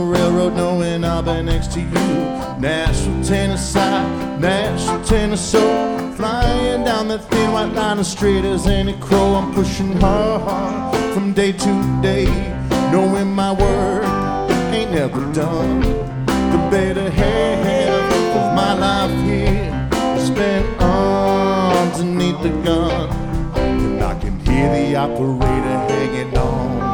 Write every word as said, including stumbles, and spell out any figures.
Railroad knowing I'll be next to you. Nashville, Tennessee, Nashville, Tennessee. Flying down that thin white line as straight as any crow. I'm pushing hard from day to day, knowing my work ain't never done. The better half of my life here is spent underneath the gun, and I can hear the operator hanging on.